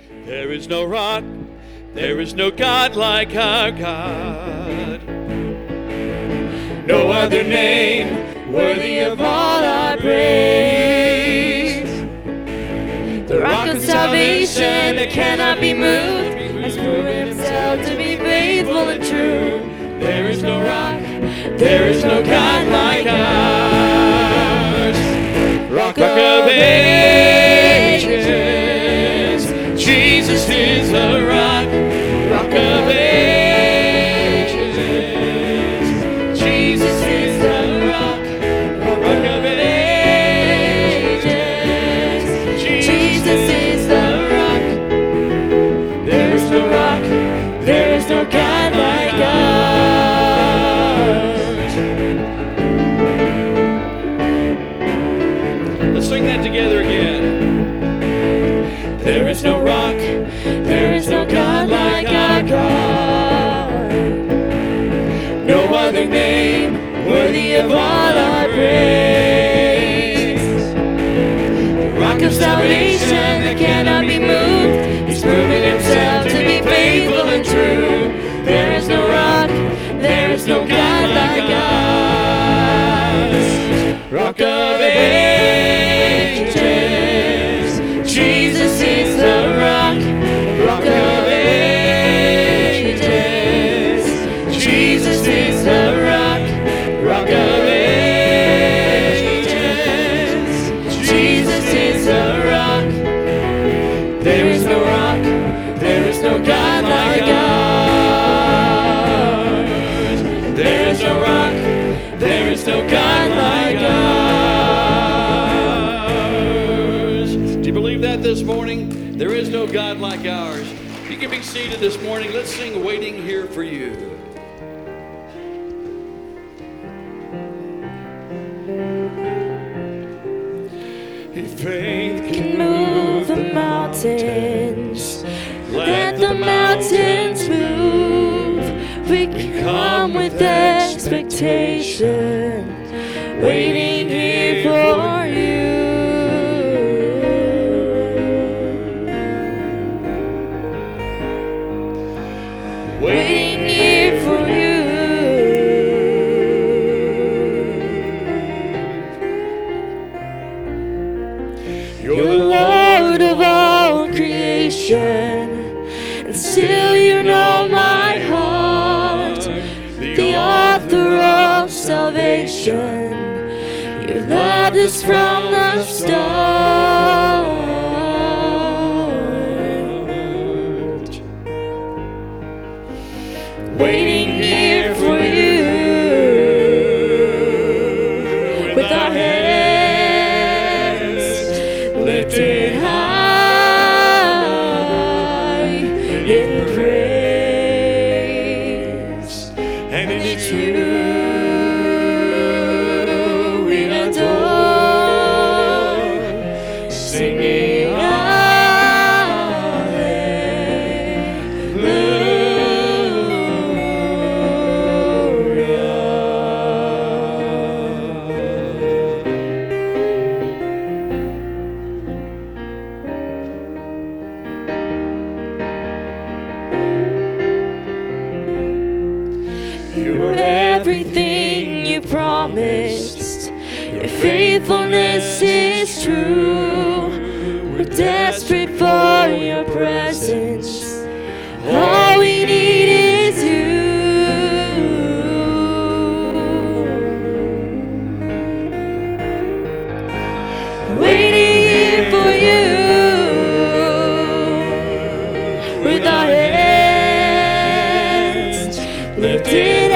There is no rock, there is no God like our God. No other name worthy of all our praise. The rock of salvation that cannot be moved has proven himself to be faithful and true. There is no rock, there is no God like ours. Rock of ages, Jesus is the rock. Rock of ages, Jesus is the rock. Rock of ages, Jesus is the rock. There is no rock, there is no God like ours. Let's sing that together again. There is no rock, there is no God like our God. No other name worthy of all our praise. The rock of salvation that cannot be moved, he's proven himself to be faithful and true. There is no rock, there is no God like ours. Rock of ages, Jesus is the rock. Rock of ages, Jesus is the rock. Rock of ages, Jesus is the rock. There is no rock, there is no God like ours. There is no rock, there is no God like ours. Do you believe that this morning? There is no God like ours. You can be seated this morning. Let's sing Waiting Here for You. If faith Can move the mountains, let the mountains move. We come with expectation, waiting here for you. Waiting here for you. You're the Lord of all creation, and still you know my heart. The author of salvation, you loved us from the start. Waiting here for you, with our heads lifted high in praise, and it's you we adore, singing you're everything you promised. Your faithfulness is true. We're desperate for your presence. All we need is you. Waiting here for you, with our hands lifted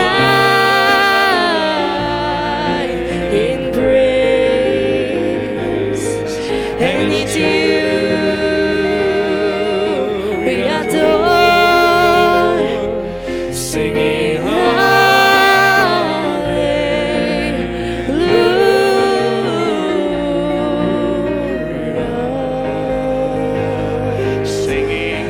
high in praise, and it's you we adore, singing hallelujah, singing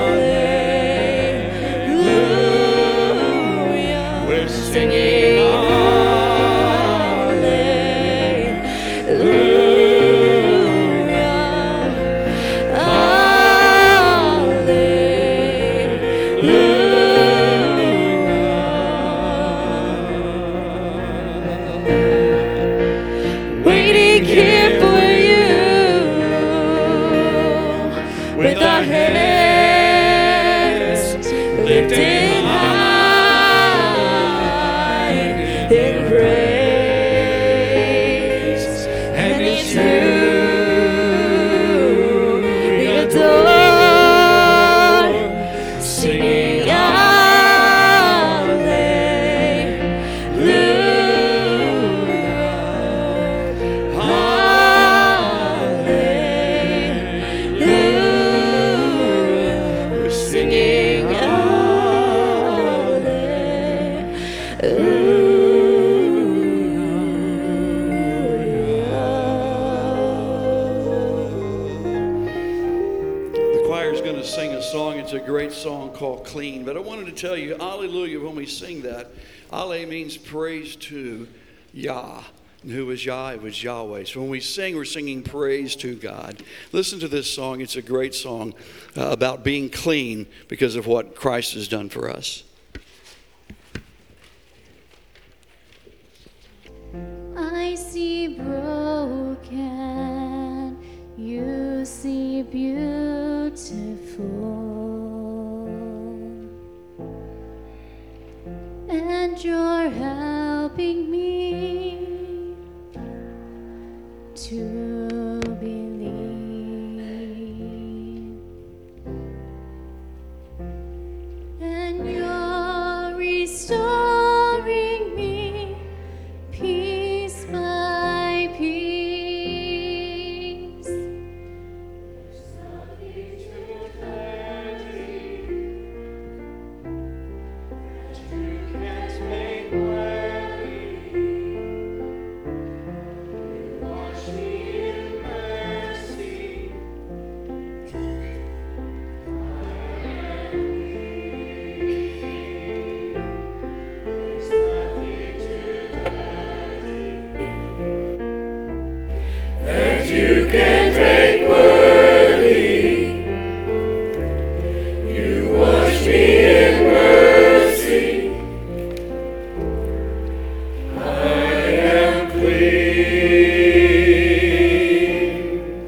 hallelujah, we're singing It's a great song called Clean. But I wanted to tell you, hallelujah, when we sing that, Ale means praise to Yah. And who was Yah? It was Yahweh. So when we sing, we're singing praise to God. Listen to this song. It's a great song about being clean because of what Christ has done for us. I see broken, you see beautiful. And you're helping me to believe. And you're restoring me piece by piece. You can take worthy. You wash me in mercy. I am clean.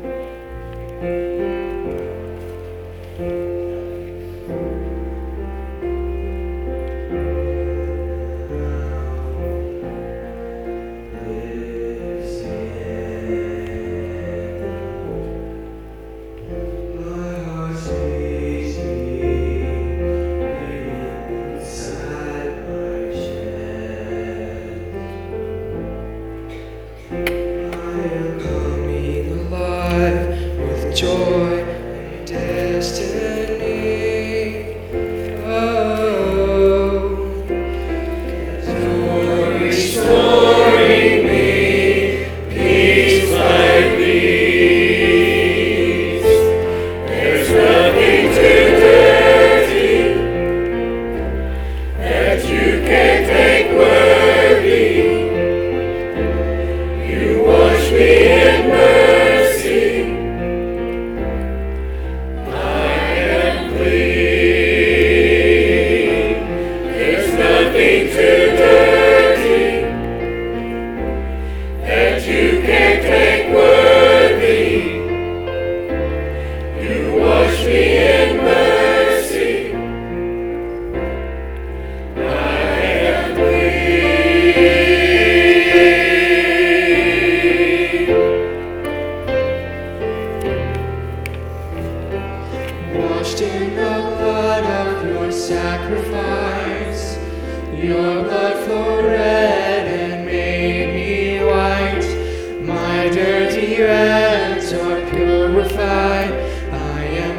Joy and destiny. Oh, you're restoring me piece by piece. There's nothing too dirty that you can't take worthy. You wash me in mercy. Washed in the blood of your sacrifice, your blood flowed red and made me white. My dirty hands are purified. I am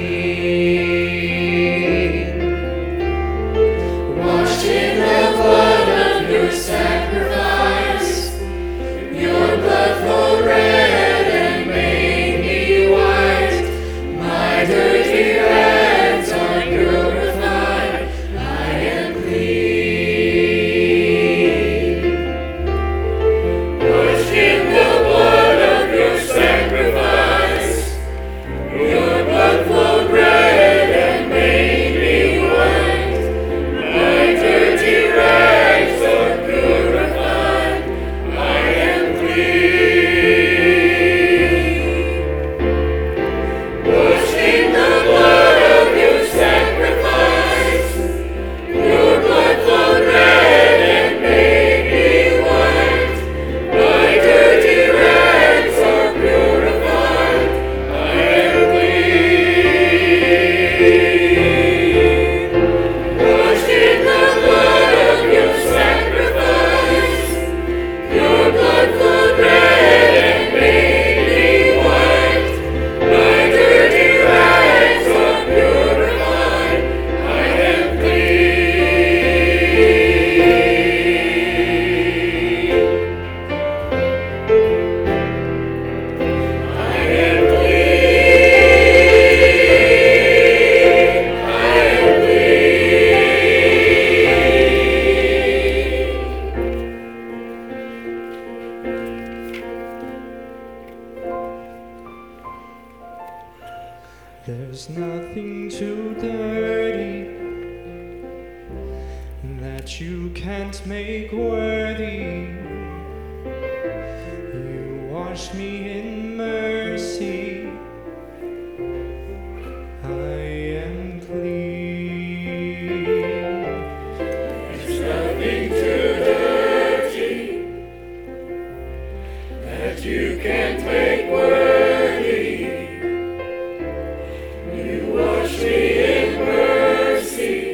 clean. Washed in the blood of your sacrifice, your blood flowed red and made me white. My dirty hands are purified. I am clean. Washed in the blood of your that you can't make worthy. You wash me in mercy. I am clean. There's nothing too dirty that you can't make worthy. You wash me in mercy.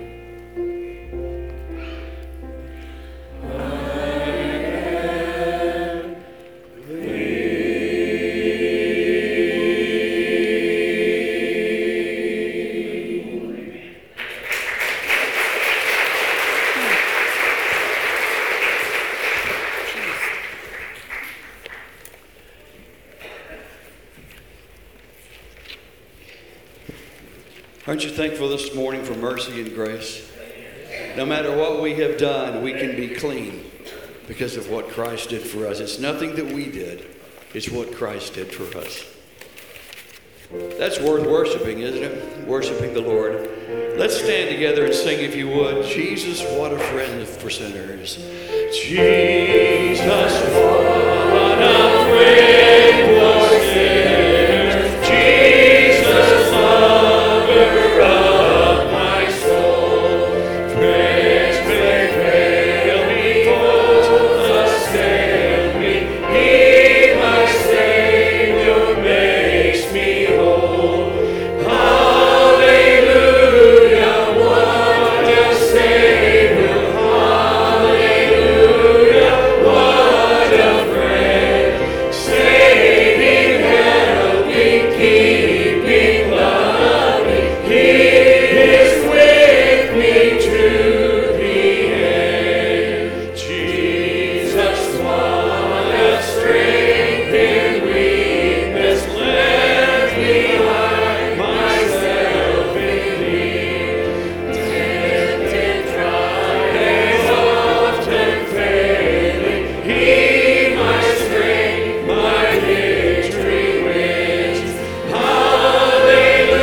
Aren't you thankful this morning for mercy and grace? No matter what we have done, we can be clean because of what Christ did for us. It's nothing that we did. It's what Christ did for us. That's worth worshiping, isn't it? Worshiping the Lord. Let's stand together and sing, if you would. Jesus, what a friend for sinners. Jesus, what a friend for sinners. Jesus, lover of my soul. Praise, praise, praise me for the save me. He, my Savior, makes me whole. Hallelujah, what a Savior. Hallelujah, what a friend. Saving, helping, keeping, loving. He is with me to the end. Jesus, what a strength in weakness. Left behind myself in thee. Tempted, tried, often failing. He, my strength, my victory wins. Hallelujah,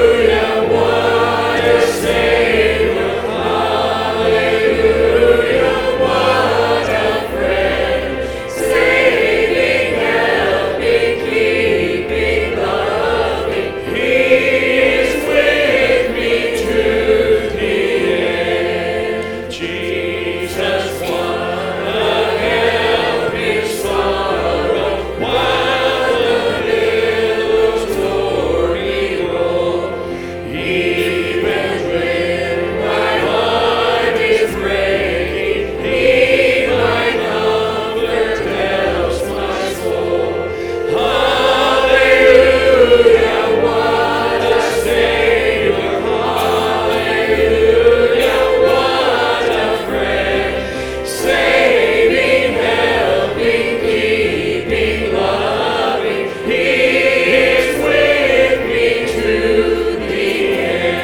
what a Savior. Hallelujah, what a friend. Saving, helping, keeping, loving. He is with me to the end. Jesus, what a help in sorrow, while the billows toward me roll. Even when my heart is breaking, He, my comfort, helps my soul. Hallelujah, what a Savior. Hallelujah, what a friend. Saving, helping, keeping, loving. He is with me to the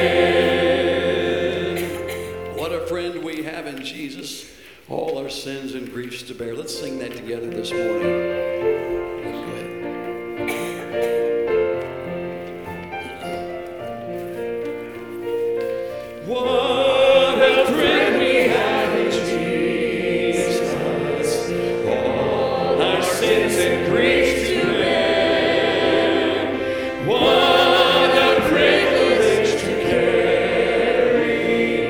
end. What a friend we have in Jesus. All our sins and griefs to bear. Let's sing that together this morning. Go ahead. What a friend we have in Jesus. All our sins and griefs to bear. What a privilege to carry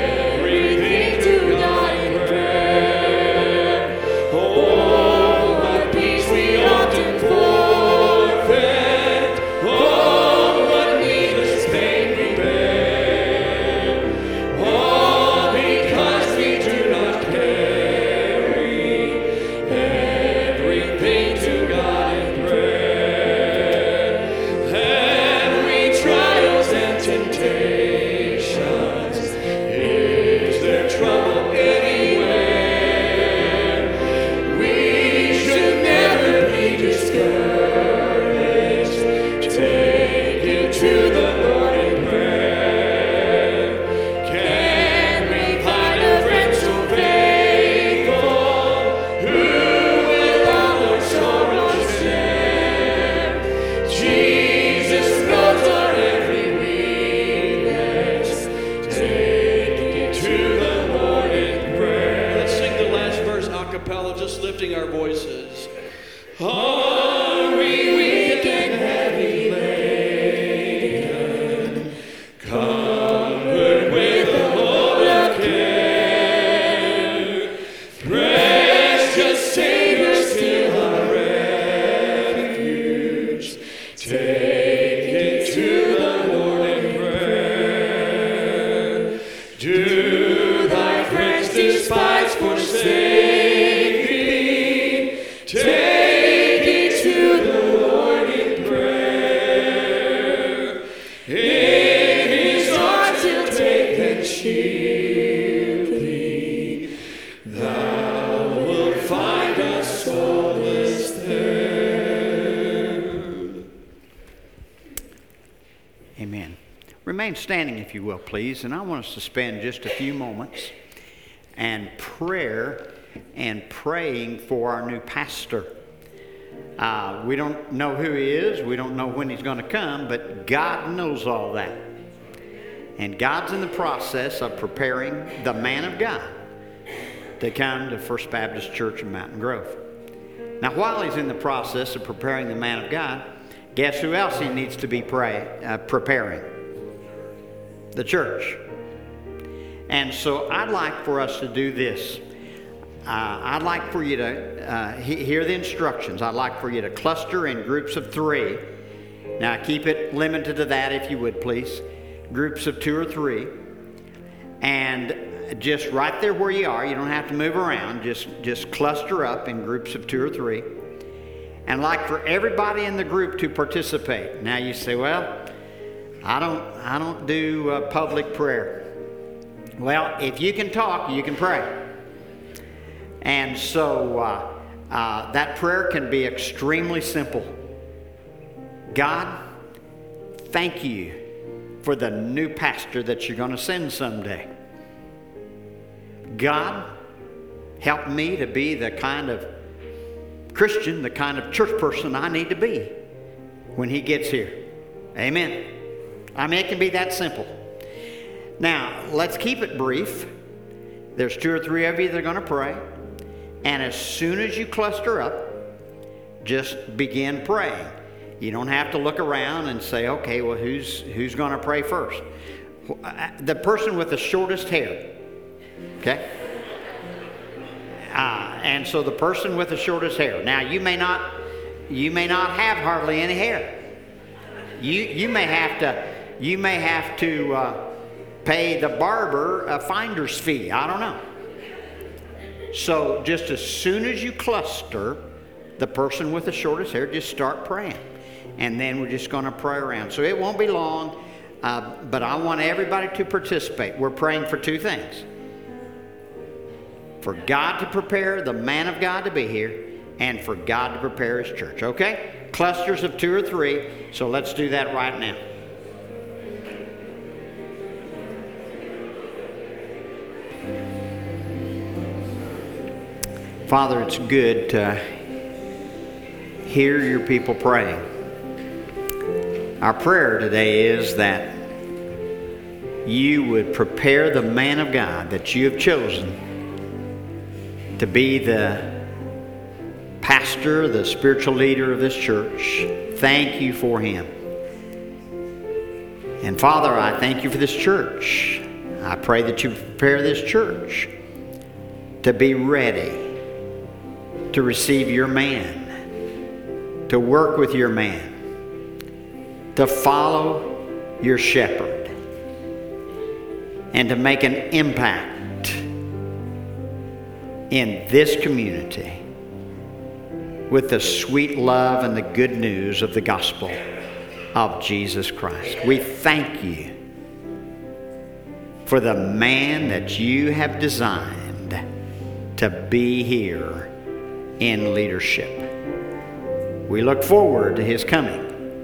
everything to God in prayer. Oh, lifting our voices. Are we weak and heavy laden, covered with a load of care? Precious Savior, still our refuge. Take it to the Lord in prayer. Do thy friends despise, forsake thee? Take it to the Lord in prayer. In his arms he'll take and shield thee. Thou wilt find us solace there. Amen. Remain standing, if you will, please. And I want us to spend just a few moments and praying for our new pastor. We don't know who he is. We don't know when he's going to come, but God knows all that. And God's in the process of preparing the man of God to come to First Baptist Church in Mountain Grove. Now, while he's in the process of preparing the man of God, guess who else he needs to be preparing? The church. And so I'd like for us to do this. I'd like for you to hear the instructions. I'd like for you to cluster in groups of 3. Now keep it limited to that, if you would, please. Groups of 2 or 3. And just right there where you are, you don't have to move around. Just cluster up in groups of 2 or 3. And I'd like for everybody in the group to participate. Now you say, well, I don't do public prayer. Well, if you can talk, you can pray. And so that prayer can be extremely simple. God, thank you for the new pastor that you're going to send someday. God, help me to be the kind of Christian, the kind of church person I need to be when he gets here. Amen. I mean, it can be that simple. Now, let's keep it brief. There's 2 or 3 of you that are going to pray. And as soon as you cluster up, just begin praying. You don't have to look around and say, okay, well, who's going to pray first? The person with the shortest hair. Okay? And so the person with the shortest hair. Now, you may not have hardly any hair. You may have to pay the barber a finder's fee. I don't know. So just as soon as you cluster the person with the shortest hair, just start praying. And then we're just going to pray around. So it won't be long, but I want everybody to participate. We're praying for 2 things. For God to prepare the man of God to be here, and for God to prepare his church. Okay? Clusters of 2 or 3. So let's do that right now. Father, it's good to hear your people praying. Our prayer today is that you would prepare the man of God that you have chosen to be the pastor, the spiritual leader of this church. Thank you for him. And Father, I thank you for this church. I pray that you prepare this church to be ready to receive your man, to work with your man, to follow your shepherd, and to make an impact in this community with the sweet love and the good news of the gospel of Jesus Christ. We thank you for the man that you have designed to be here in leadership. We look forward to his coming.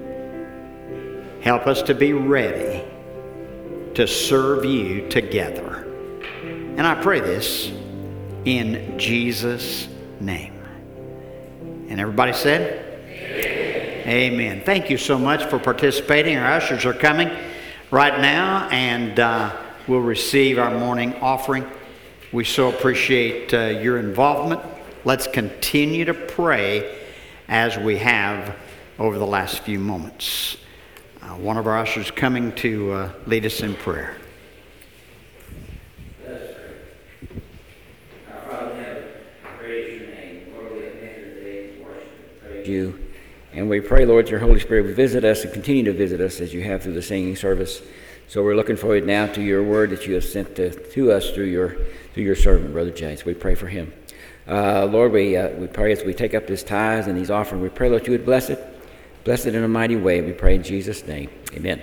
Help us to be ready to serve you together. And I pray this in Jesus' name. And everybody said? Amen. Thank you so much for participating. Our ushers are coming right now, and we'll receive our morning offering. We so appreciate your involvement let's continue to pray as we have over the last few moments. One of our ushers coming to lead us in prayer. Our Father in heaven, praise your name. Lord, we have entered today to worship and praise you. And we pray, Lord, your Holy Spirit will visit us and continue to visit us as you have through the singing service. So we're looking forward now to your word that you have sent to us through your servant, Brother James. We pray for him. Lord, we pray as we take up this tithes and these offerings, we pray, Lord, you would bless it. Bless it in a mighty way. We pray in Jesus' name. Amen.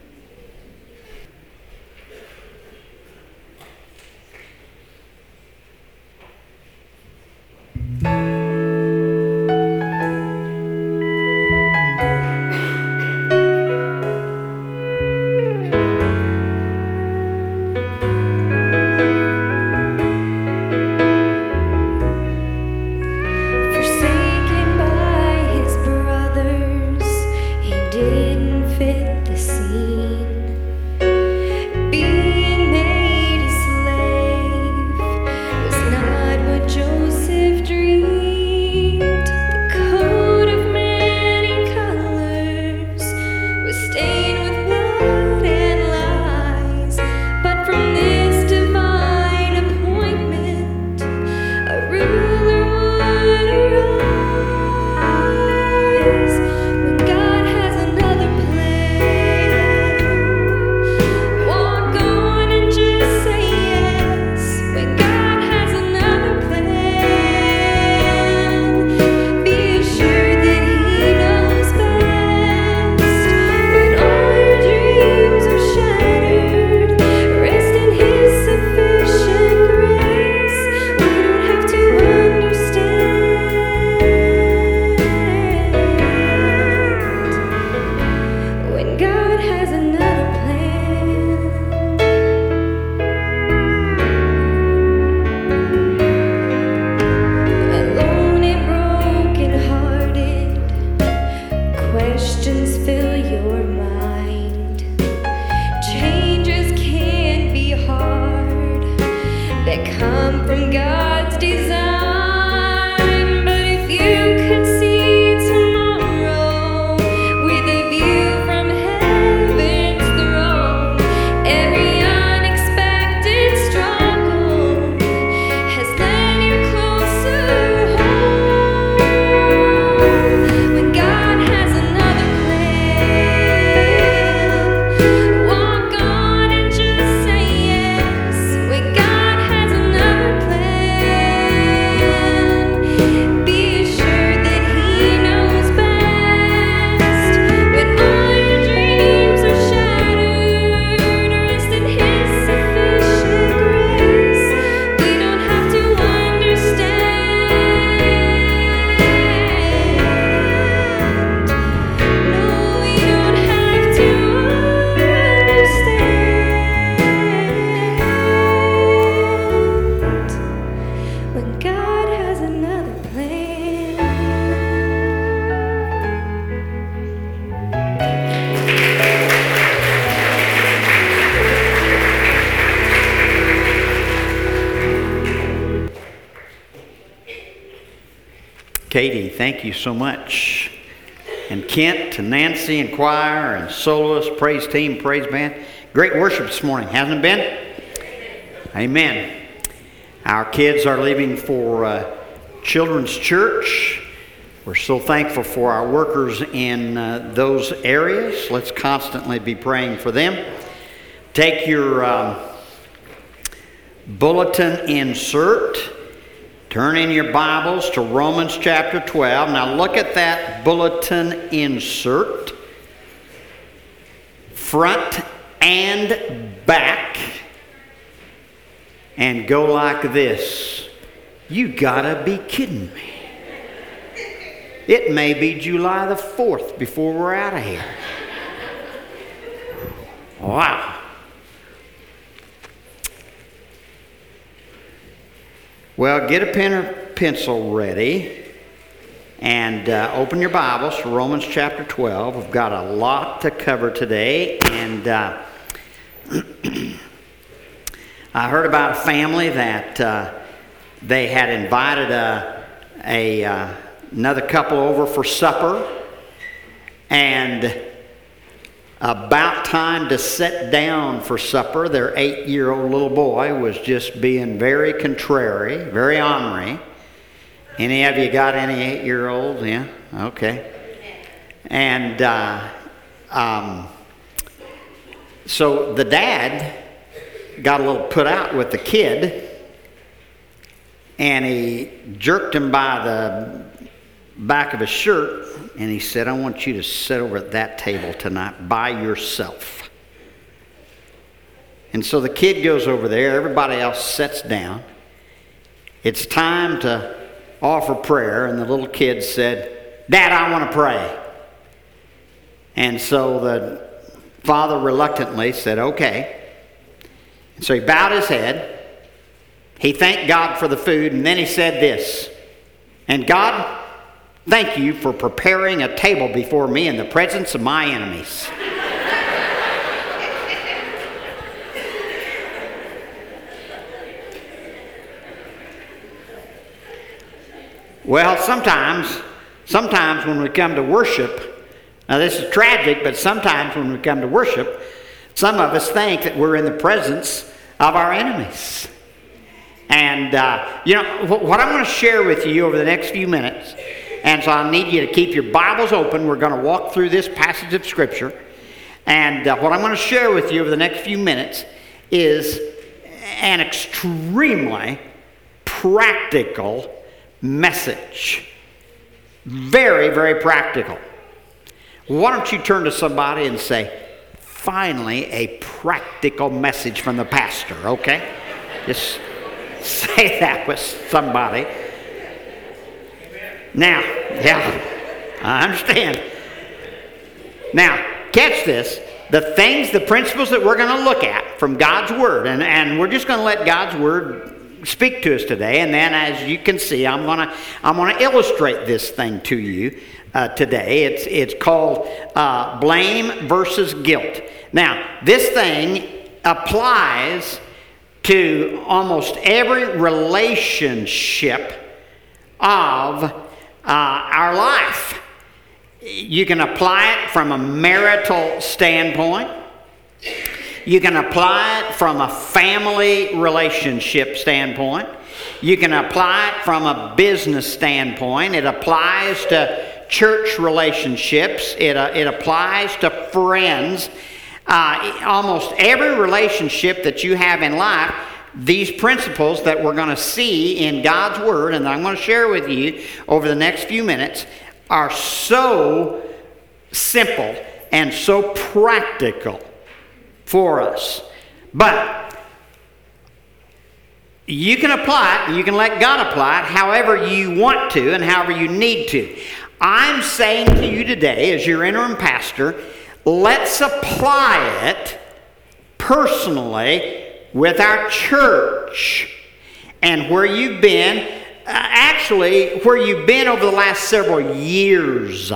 Katie, thank you so much. And Kent and Nancy and choir and soloist, praise team, praise band. Great worship this morning, hasn't it been? Amen. Our kids are leaving for Children's Church. We're so thankful for our workers in those areas. Let's constantly be praying for them. Take your bulletin insert. Turn in your Bibles to Romans chapter 12. Now look at that bulletin insert. Front and back. And go like this. You gotta be kidding me. It may be July the 4th before we're out of here. Wow. Well, get a pen or pencil ready and open your Bibles to Romans chapter 12. We've got a lot to cover today, and I heard about a family that they had invited a another couple over for supper, and about time to sit down for supper, their 8-year-old little boy was just being very contrary, very ornery. Any of you got any 8-year-olds? Yeah? Okay. And so the dad got a little put out with the kid, and he jerked him by the back of his shirt, and he said, I want you to sit over at that table tonight by yourself. And so the kid goes over there, everybody else sits down. It's time to offer prayer, and the little kid said, Dad, I want to pray. And so the father reluctantly said, okay. And so he bowed his head. He thanked God for the food, and then he said this, and God, thank you for preparing a table before me in the presence of my enemies. Well, sometimes when we come to worship, now this is tragic, but sometimes when we come to worship, some of us think that we're in the presence of our enemies. And, what I'm going to share with you over the next few minutes, and so I need you to keep your Bibles open. We're going to walk through this passage of Scripture. And what I'm going to share with you over the next few minutes is an extremely practical message. Very, very practical. Why don't you turn to somebody and say, finally, a practical message from the pastor, okay? Just say that with somebody. Now, yeah, I understand. Now, catch this. The principles that we're going to look at from God's Word, and we're just going to let God's Word speak to us today, and then as you can see, I'm going to illustrate this thing to you today. It's called blame versus guilt. Now, this thing applies to almost every relationship of our life. You can apply it from a marital standpoint. You can apply it from a family relationship standpoint. You can apply it from a business standpoint. It applies to church relationships. It applies to friends. Almost every relationship that you have in life, these principles that we're going to see in God's Word and that I'm going to share with you over the next few minutes are so simple and so practical for us. But you can apply it, and you can let God apply it however you want to and however you need to. I'm saying to you today, as your interim pastor, let's apply it personally with our church and where you've been, where you've been over the last several years.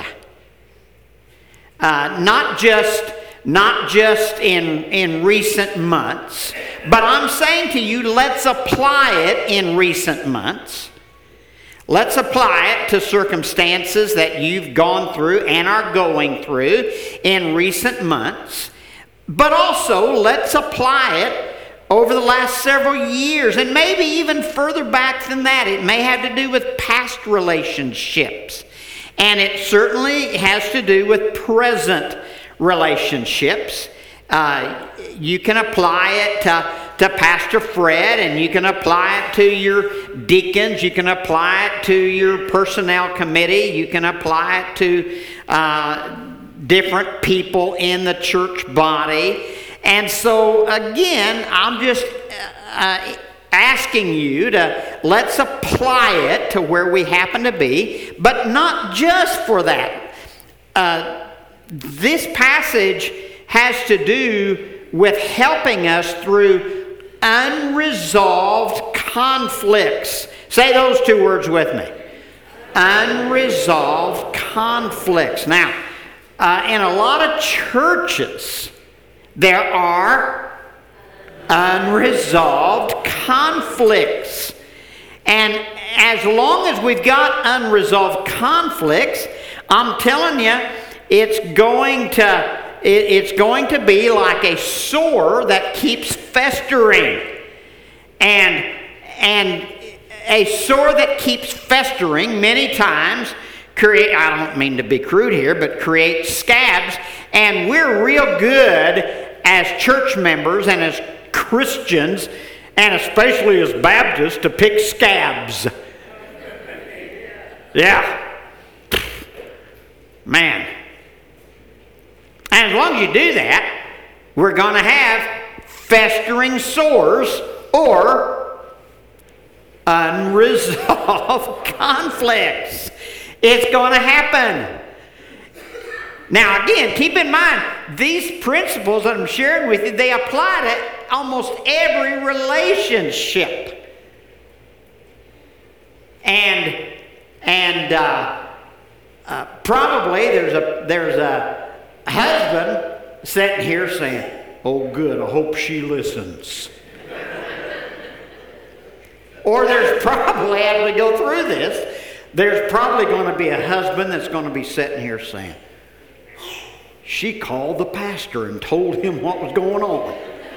Not just in recent months, but I'm saying to you, let's apply it in recent months. Let's apply it to circumstances that you've gone through and are going through in recent months. But also, let's apply it over the last several years, and maybe even further back than that. It may have to do with past relationships, and it certainly has to do with present relationships. You can apply it to Pastor Fred, and you can apply it to your deacons. You can apply it to your personnel committee. You can apply it to different people in the church body. And so, again, I'm just asking you to let's apply it to where we happen to be, but not just for that. This passage has to do with helping us through unresolved conflicts. Say those two words with me. Unresolved conflicts. Now, in a lot of churches, there are unresolved conflicts. And as long as we've got unresolved conflicts, I'm telling you, it's going to be like a sore that keeps festering. And a sore that keeps festering many times I don't mean to be crude here, but create scabs. And we're real good as church members and as Christians, and especially as Baptists, to pick scabs. Yeah. Man. And as long as you do that, we're going to have festering sores or unresolved conflicts. It's going to happen. Now, again, keep in mind, these principles that I'm sharing with you, they apply to almost every relationship. And probably there's a husband sitting here saying, "Oh, good, I hope she listens." Or there's probably, as we go through this, there's probably going to be a husband that's going to be sitting here saying, "She called the pastor and told him what was going on."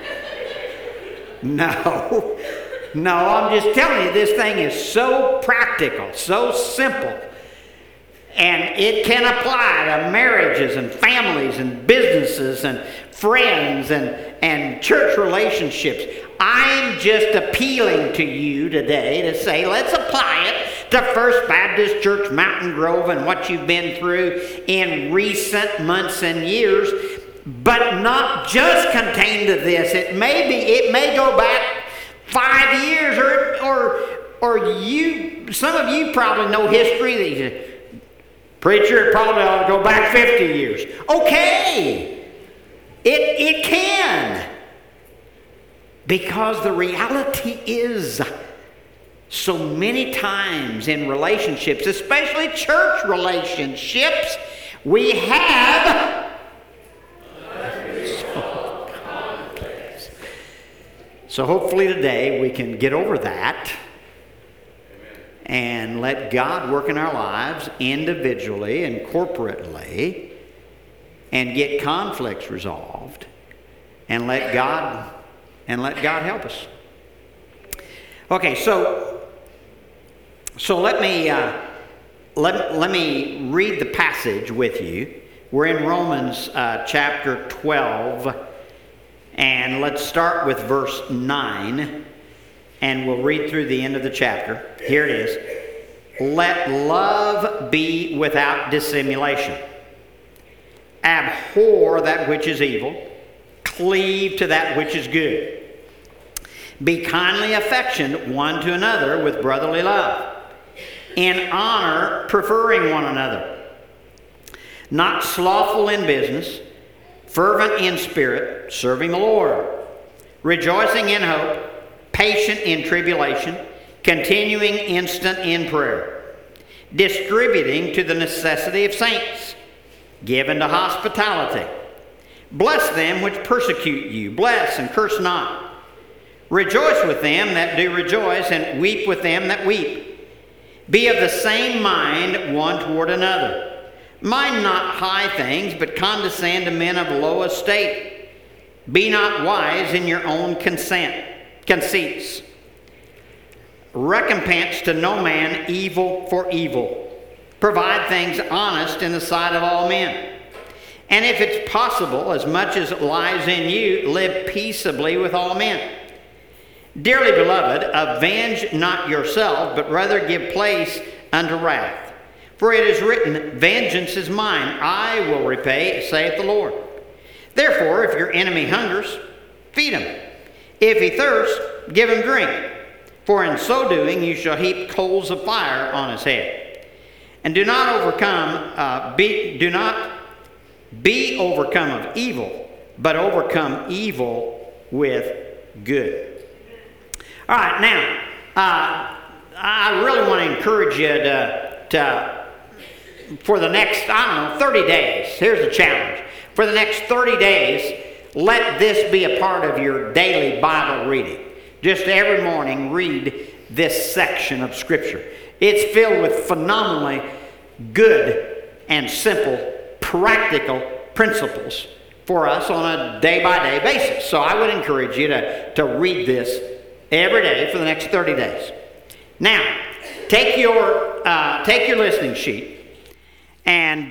No, I'm just telling you, this thing is so practical, so simple. And it can apply to marriages and families and businesses and friends and church relationships. I'm just appealing to you today to say, let's apply it to First Baptist Church Mountain Grove and what you've been through in recent months and years, but not just contained to this. It may go back 5 years, or you. Some of you probably know history. That you, "Preacher, it probably ought to go back 50 years." Okay, it can, because the reality is, so many times in relationships, especially church relationships, we have conflicts. So hopefully today we can get over that and let God work in our lives individually and corporately and get conflicts resolved and let God help us. Okay, so let me read the passage with you. We're in Romans chapter 12, and let's start with verse 9, and we'll read through the end of the chapter. Here it is. "Let love be without dissimulation. Abhor that which is evil. Cleave to that which is good. Be kindly affectioned one to another with brotherly love, in honor preferring one another. Not slothful in business, fervent in spirit, serving the Lord, rejoicing in hope, patient in tribulation, continuing instant in prayer, distributing to the necessity of saints, given to hospitality. Bless them which persecute you, bless and curse not. Rejoice with them that do rejoice, and weep with them that weep. Be of the same mind one toward another. Mind not high things, but condescend to men of low estate. Be not wise in your own conceits. Recompense to no man evil for evil. Provide things honest in the sight of all men. And if it's possible, as much as lies in you, live peaceably with all men. Dearly beloved, avenge not yourself, but rather give place unto wrath. For it is written, Vengeance is mine, I will repay, saith the Lord. Therefore, if your enemy hungers, feed him. If he thirsts, give him drink. For in so doing you shall heap coals of fire on his head. And do not be overcome of evil, but overcome evil with good. All right, now, I really want to encourage you to for the next, 30 days, here's the challenge. For the next 30 days, let this be a part of your daily Bible reading. just every morning read this section of Scripture. It's filled with phenomenally good and simple, practical principles for us on a day-by-day basis. So I would encourage you to read this every day for the next 30 days. Now, take your listening sheet, and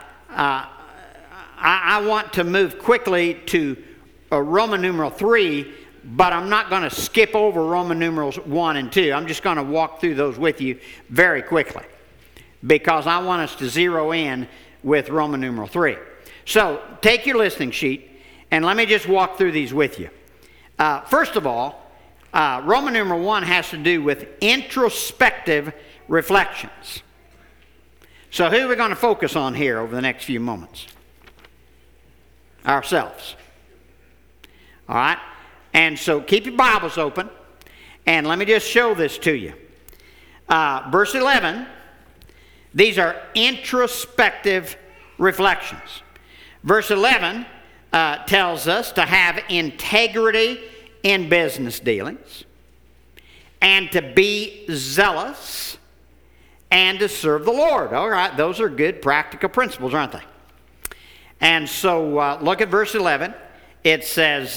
I want to move quickly to Roman numeral 3, but I'm not going to skip over Roman numerals 1 and 2. I'm just going to walk through those with you very quickly, because I want us to zero in with Roman numeral 3. So take your listening sheet, and let me just walk through these with you. First of all, Roman numeral 1 has to do with introspective reflections. So who are we going to focus on here over the next few moments? Ourselves. All right? And so keep your Bibles open, and let me just show this to you. Verse 11, these are introspective reflections. Verse 11 tells us to have integrity in business dealings, and to be zealous, and to serve the Lord. All right, those are good practical principles, aren't they? And so look at verse 11. It says,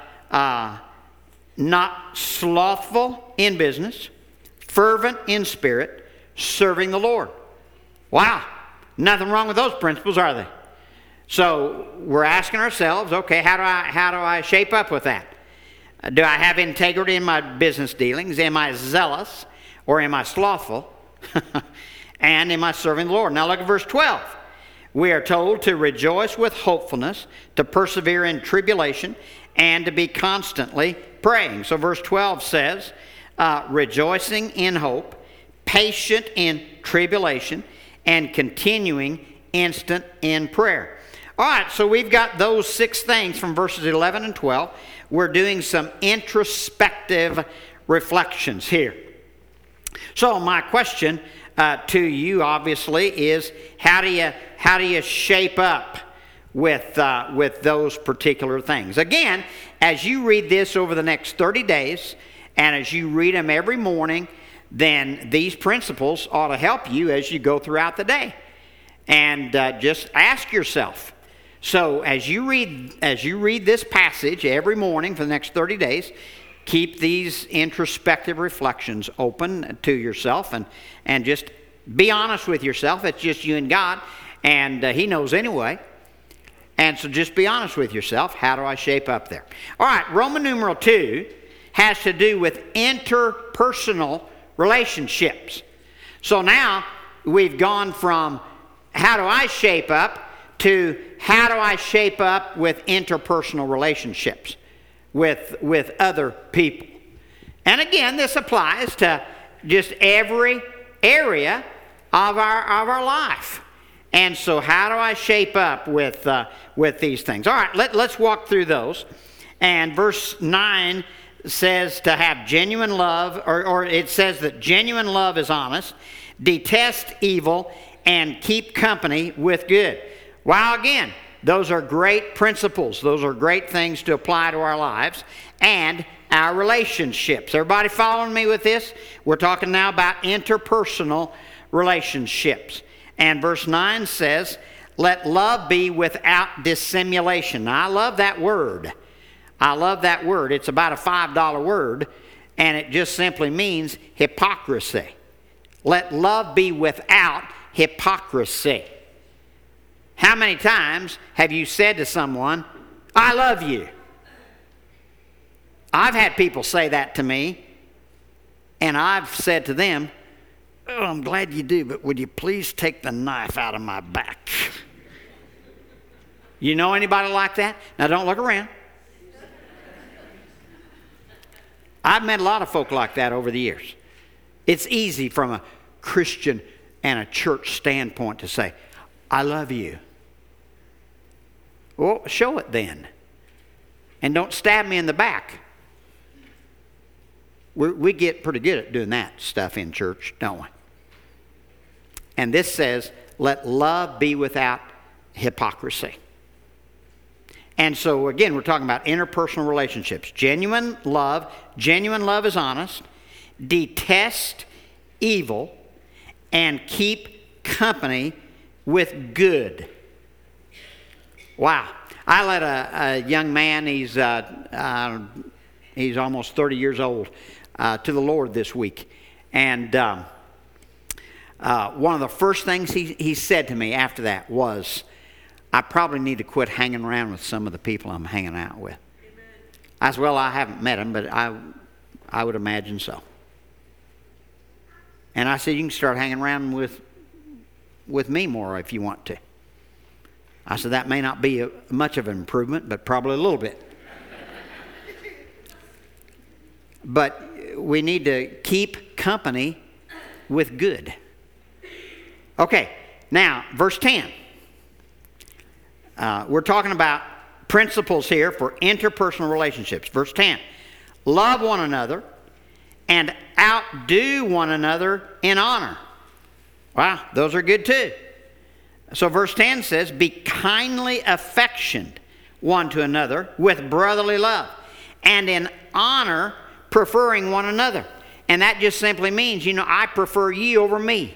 not slothful in business, fervent in spirit, serving the Lord. Wow, nothing wrong with those principles, are they? So we're asking ourselves, okay, how do I shape up with that? Do I have integrity in my business dealings? Am I zealous, or am I slothful? And am I serving the Lord? Now look at verse 12. We are told to rejoice with hopefulness, to persevere in tribulation, and to be constantly praying. So verse 12 says, rejoicing in hope, patient in tribulation, and continuing instant in prayer. All right, so we've got those 6 things from verses 11 and 12. We're doing some introspective reflections here. So my question to you, obviously, is how do you shape up with those particular things? Again, as you read this over the next 30 days, and as you read them every morning, then these principles ought to help you as you go throughout the day. And just ask yourself. So as you read this passage every morning for the next 30 days, keep these introspective reflections open to yourself, and just be honest with yourself. It's just you and God, and He knows anyway. And so just be honest with yourself. How do I shape up there? All right, Roman numeral 2 has to do with interpersonal relationships. So now we've gone from how do I shape up to how do I shape up with interpersonal relationships with other people. And again, this applies to just every area of our life. And so how do I shape up with these things? All right, let's walk through those. And verse 9 says to have genuine love, or it says that genuine love is honest, detest evil, and keep company with good. Wow, again, those are great principles. Those are great things to apply to our lives and our relationships. Everybody following me with this? We're talking now about interpersonal relationships. And verse 9 says, let love be without dissimulation. Now, I love that word. I love that word. It's about a $5 word, and it just simply means hypocrisy. Let love be without hypocrisy. How many times have you said to someone, I love you? I've had people say that to me, and I've said to them, oh, I'm glad you do, but would you please take the knife out of my back? You know anybody like that? Now don't look around. I've met a lot of folk like that over the years. It's easy from a Christian and a church standpoint to say, I love you. Well, show it then. And don't stab me in the back. We get pretty good at doing that stuff in church, don't we? And this says, let love be without hypocrisy. And so, again, we're talking about interpersonal relationships. Genuine love is honest, detest evil, and keep company with good. Wow. I led a young man, he's almost 30 years old, to the Lord this week. And one of the first things he said to me after that was, I probably need to quit hanging around with some of the people I'm hanging out with. Amen. I said, well, I haven't met them, but I would imagine so. And I said, you can start hanging around with me more if you want to. I said, that may not be much of an improvement, but probably a little bit. But we need to keep company with good. Okay, now, verse 10. We're talking about principles here for interpersonal relationships. Verse 10. Love one another and outdo one another in honor. Wow, those are good too. So verse 10 says, be kindly affectioned one to another with brotherly love, and in honor preferring one another. And that just simply means, I prefer you over me.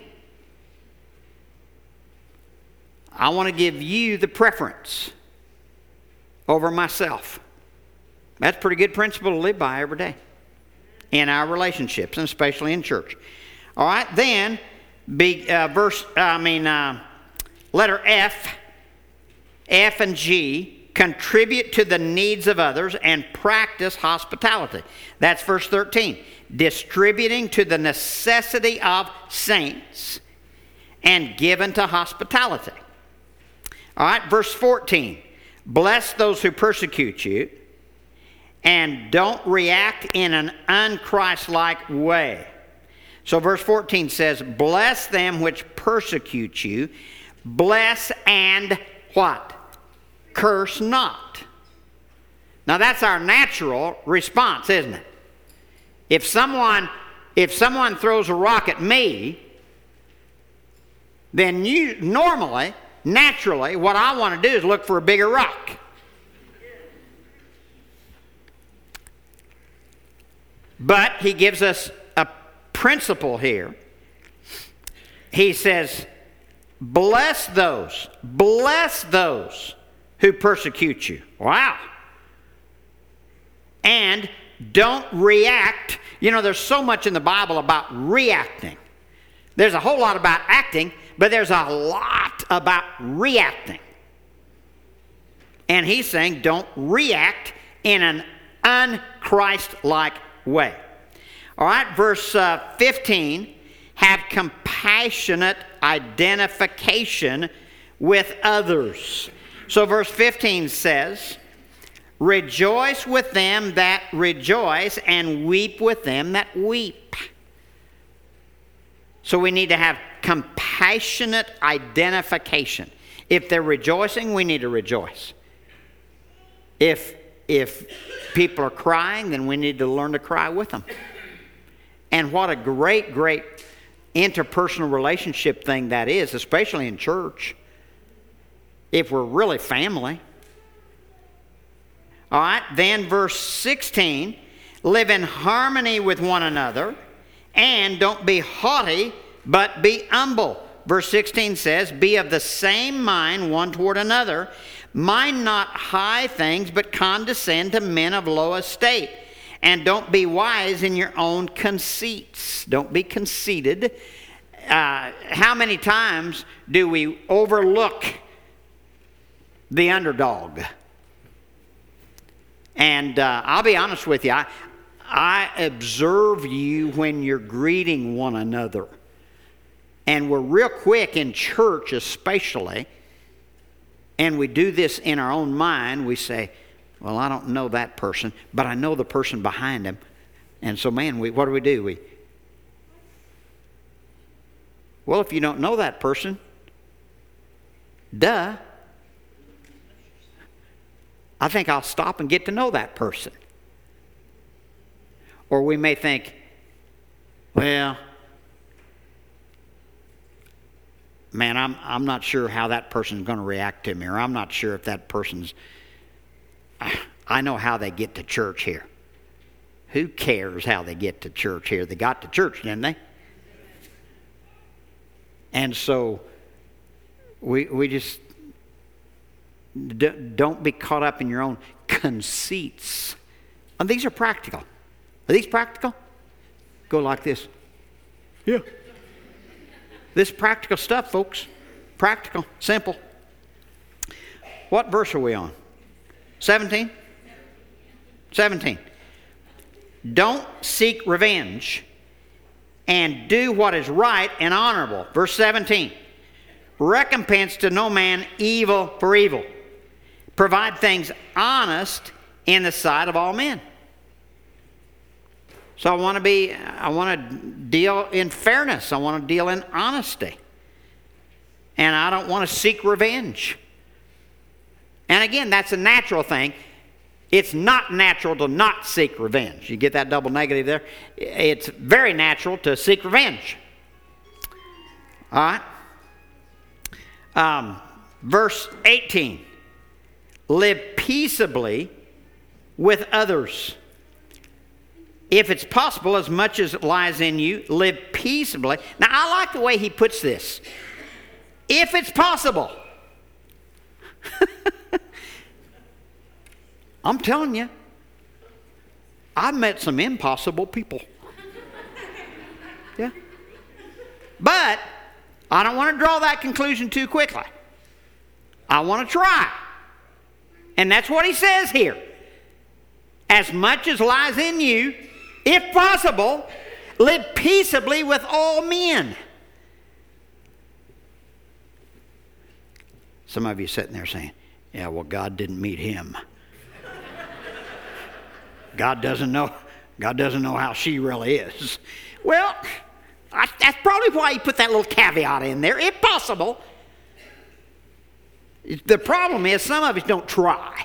I want to give you the preference over myself. That's a pretty good principle to live by every day in our relationships, and especially in church. All right, then letter F and G, contribute to the needs of others and practice hospitality. That's verse 13. Distributing to the necessity of saints and given to hospitality. All right, verse 14. Bless those who persecute you and don't react in an unchristlike way. So verse 14 says, bless them which persecute you. Bless and what? Curse not. Now that's our natural response, isn't it? If someone throws a rock at me, then naturally, what I want to do is look for a bigger rock. But he gives us a principle here. He says, bless those who persecute you. Wow. And don't react. There's so much in the Bible about reacting. There's a whole lot about acting, but there's a lot about reacting. And he's saying don't react in an unchristlike way. All right, verse 15, have compassionate identification with others. So verse 15 says, rejoice with them that rejoice and weep with them that weep. So we need to have compassionate identification. If they're rejoicing, we need to rejoice. If people are crying, then we need to learn to cry with them. And what a great, great interpersonal relationship thing that is, especially in church, if we're really family. All right, then verse 16, live in harmony with one another, and don't be haughty, but be humble. Verse 16 says, be of the same mind one toward another. Mind not high things, but condescend to men of low estate. And don't be wise in your own conceits. Don't be conceited. How many times do we overlook the underdog? And I'll be honest with you, I observe you when you're greeting one another. And we're real quick in church especially, and we do this in our own mind. We say, well, I don't know that person, but I know the person behind him. And so, man, what do? Well, if you don't know that person, I think I'll stop and get to know that person. Or we may think, well, man, I'm not sure how that person's going to react to me, or I'm not sure if that person's I know how they get to church here. Who cares how they get to church here? They got to church, didn't they? And so we just don't be caught up in your own conceits. And these are practical. Are these practical? Go like this. Yeah. This practical stuff, folks. Practical, simple. What verse are we on? 17? 17. Don't seek revenge, and do what is right and honorable. Verse 17. Recompense to no man evil for evil. Provide things honest in the sight of all men. So I want to deal in fairness. I want to deal in honesty. And I don't want to seek revenge. And again, that's a natural thing. It's not natural to not seek revenge. You get that double negative there? It's very natural to seek revenge. All right? Verse 18. Live peaceably with others. If it's possible, as much as lies in you, live peaceably. Now, I like the way he puts this. If it's possible. I'm telling you, I've met some impossible people. Yeah. But I don't want to draw that conclusion too quickly. I want to try. And that's what he says here. As much as lies in you, if possible, live peaceably with all men. Some of you sitting there saying, yeah, well, God didn't meet him. God doesn't know how she really is. Well, that's probably why he put that little caveat in there, if possible. The problem is some of us don't try.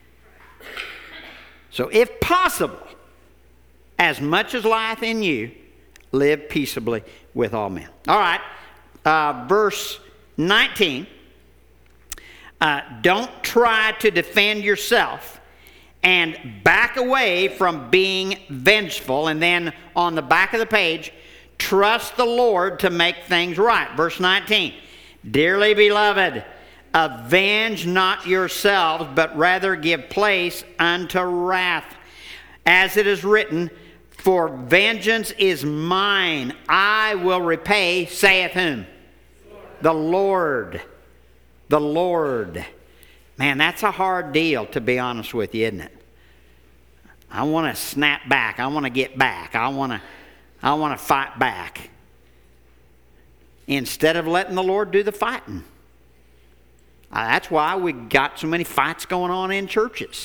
So if possible, as much as lieth in you, live peaceably with all men. All right, verse 19. Don't try to defend yourself and back away from being vengeful. And then on the back of the page, trust the Lord to make things right. Verse 19. Dearly beloved, avenge not yourselves, but rather give place unto wrath. As it is written, for vengeance is mine, I will repay, saith whom? The Lord. The Lord. Man, that's a hard deal, to be honest with you, isn't it? I want to snap back. I want to get back. I want to fight back. Instead of letting the Lord do the fighting. That's why we got so many fights going on in churches.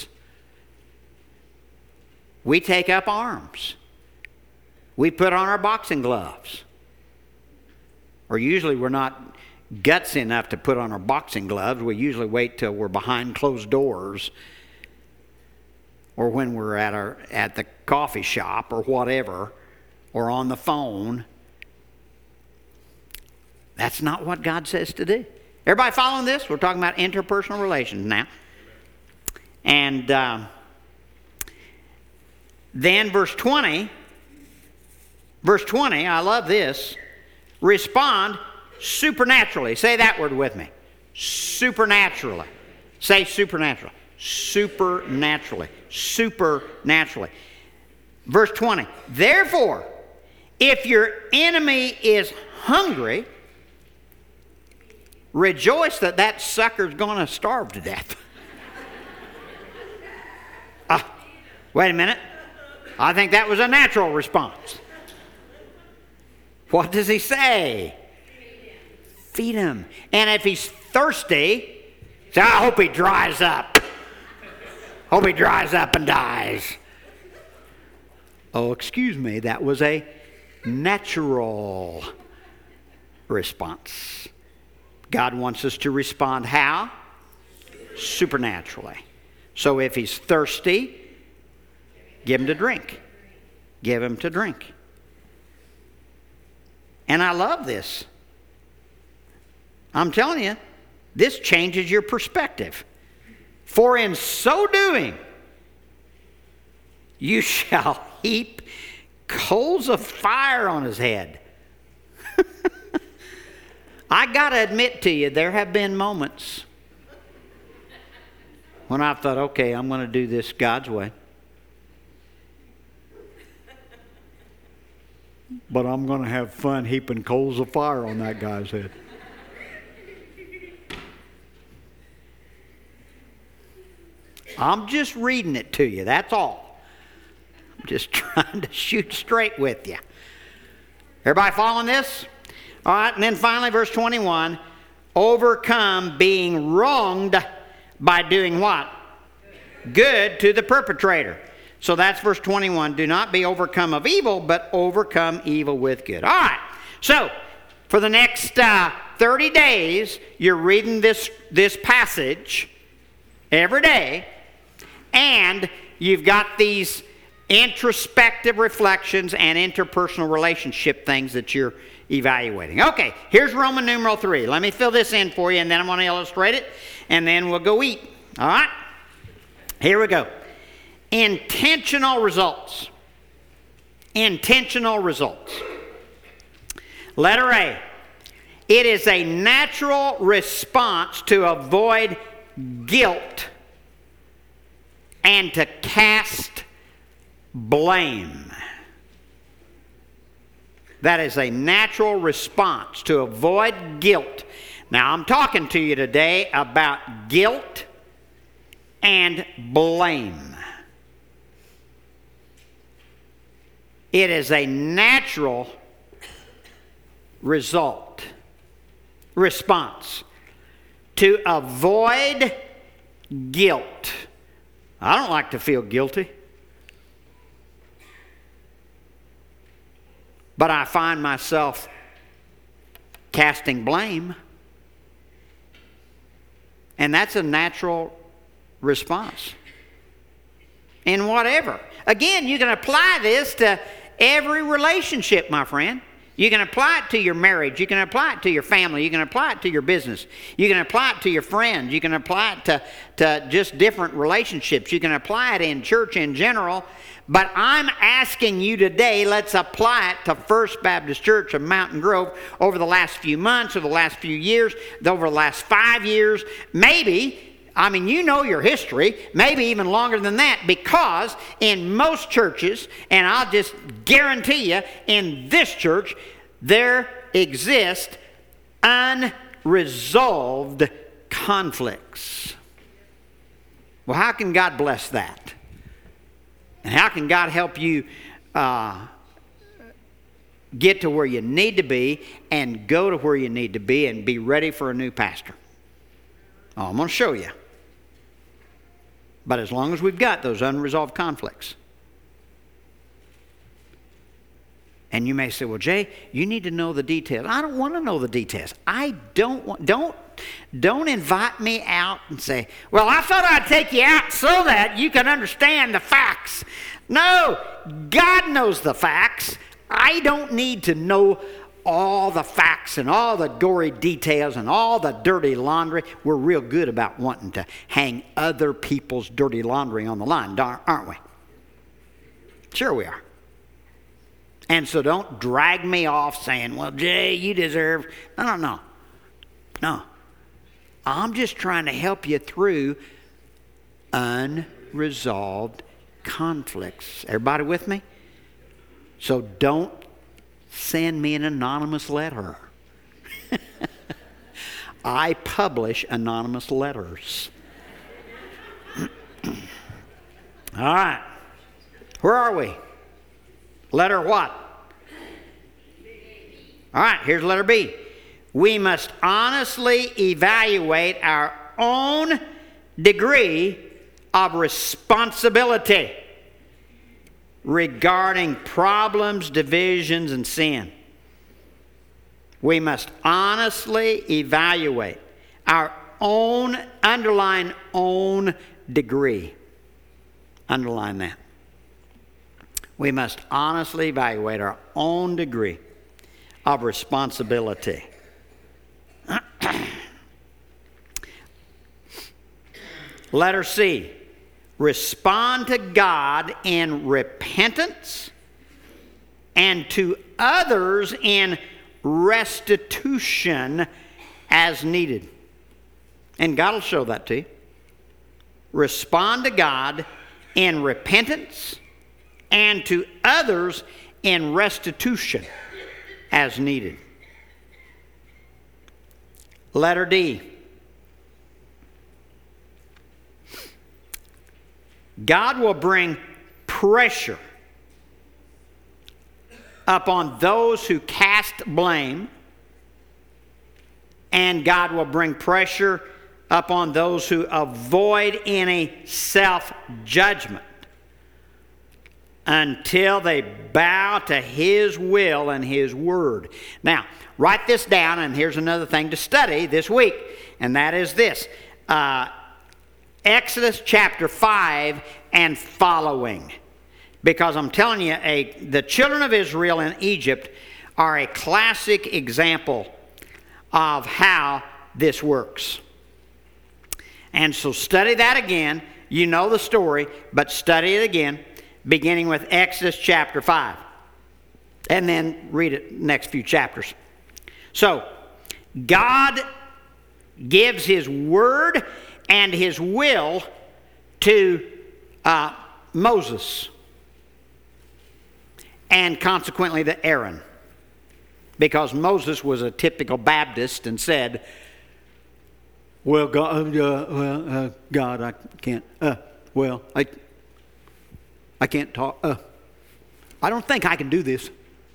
We take up arms. We put on our boxing gloves. Or usually we're not gutsy enough to put on our boxing gloves. We usually wait till we're behind closed doors, or when we're at the coffee shop or whatever, or on the phone. That's not what God says to do. Everybody following this? We're talking about interpersonal relations now. And then verse 20, I love this. Respond supernaturally. Say that word with me. Supernaturally. Say supernatural. Supernaturally. Supernaturally. Verse 20. Therefore, if your enemy is hungry, rejoice that sucker's going to starve to death. Wait a minute. I think that was a natural response. What does he say? Feed him. And if he's thirsty, say, I hope he dries up. Hope he dries up and dies. Oh, excuse me, that was a natural response. God wants us to respond how? Supernaturally. So if he's thirsty, give him to drink. Give him to drink. And I love this. I'm telling you, this changes your perspective. For in so doing, you shall heap coals of fire on his head. I got to admit to you, there have been moments when I thought, okay, I'm going to do this God's way. But I'm going to have fun heaping coals of fire on that guy's head. I'm just reading it to you, that's all. I'm just trying to shoot straight with you. Everybody following this? All right, and then finally, verse 21, overcome being wronged by doing what? Good to the perpetrator. So that's verse 21. Do not be overcome of evil, but overcome evil with good. All right, so for the next 30 days, you're reading this passage every day, and you've got these introspective reflections and interpersonal relationship things that you're evaluating. Okay, here's Roman numeral 3. Let me fill this in for you, and then I'm going to illustrate it, and then we'll go eat. All right? Here we go. Intentional results. Intentional results. Letter A. It is a natural response to avoid guilt and to cast blame. That is a natural response to avoid guilt. Now, I'm talking to you today about guilt and blame. It is a natural response to avoid guilt. I don't like to feel guilty. But I find myself casting blame. And that's a natural response. In whatever. Again, you can apply this to every relationship, my friend. You can apply it to your marriage. You can apply it to your family. You can apply it to your business. You can apply it to your friends. You can apply it to just different relationships. You can apply it in church in general. But I'm asking you today, let's apply it to First Baptist Church of Mountain Grove over the last few months, over the last few years, over the last 5 years, maybe. I mean, you know your history, maybe even longer than that, because in most churches, and I'll just guarantee you, in this church, there exist unresolved conflicts. Well, how can God bless that? And how can God help you get to where you need to be and go to where you need to be and be ready for a new pastor? Oh, I'm going to show you. But as long as we've got those unresolved conflicts. And you may say, well, Jay, you need to know the details. I don't want to know the details. I don't want, don't invite me out and say, well, I thought I'd take you out so that you can understand the facts. No, God knows the facts. I don't need to know all the facts and all the gory details and all the dirty laundry. We're real good about wanting to hang other people's dirty laundry on the line, aren't we? Sure we are. And so don't drag me off saying, well, Jay, you deserve... No. I'm just trying to help you through unresolved conflicts. Everybody with me? So don't send me an anonymous letter. I publish anonymous letters. All right. Where are we? Letter what? All right, here's letter B. We must honestly evaluate our own degree of responsibility regarding problems, divisions, and sin. We must honestly evaluate our own, underline own degree. Underline that. We must honestly evaluate our own degree of responsibility. Letter C, respond to God in repentance and to others in restitution as needed. And God will show that to you. Respond to God in repentance and to others in restitution as needed. Letter D. God will bring pressure upon those who cast blame, and God will bring pressure upon those who avoid any self-judgment until they bow to His will and His word. Now, write this down, and here's another thing to study this week, and that is this. Exodus chapter 5 and following. Because I'm telling you, the children of Israel in Egypt are a classic example of how this works. And so study that again. You know the story, but study it again, beginning with Exodus chapter 5. And then read it next few chapters. So, God gives His word and His will to Moses, and consequently to Aaron, because Moses was a typical Baptist and said, well, God, God, I can't, I can't talk, I don't think I can do this.